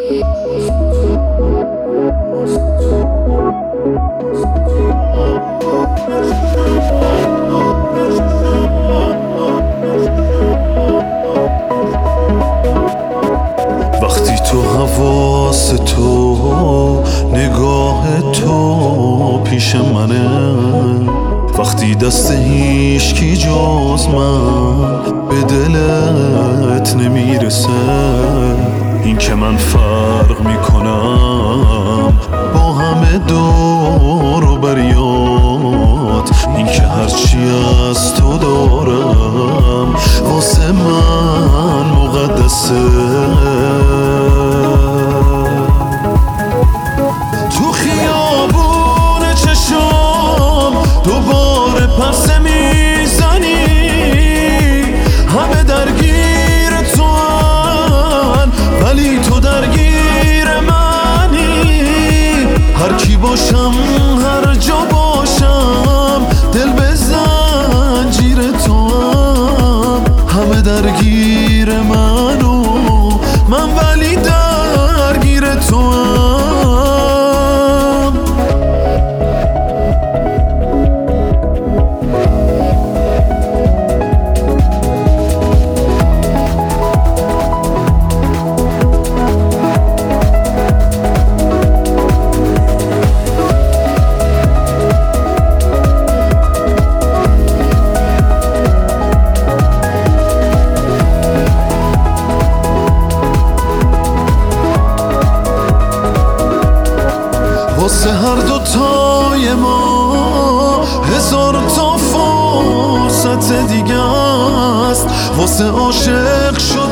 وقتی تو حواس تو نگاه تو پیش منه، وقتی دست هیچکی جز من به دلت نمیرسه، این که من فرق میکنم با همه دور و بریات، این که هرچی از تو دارم واسه من مقدسه. تو خیابون چشم دوباره پرسه میزنی، همه درگیر تو هن ولی تو درگیر منی. هر کی باشم هر جا باشم دل به زنجیر تو هم، همه درگیر منو من ولی درگیر تو هم. واسه هر دوتای ما هزار تا فرصت دیگه است، واسه عاشق شد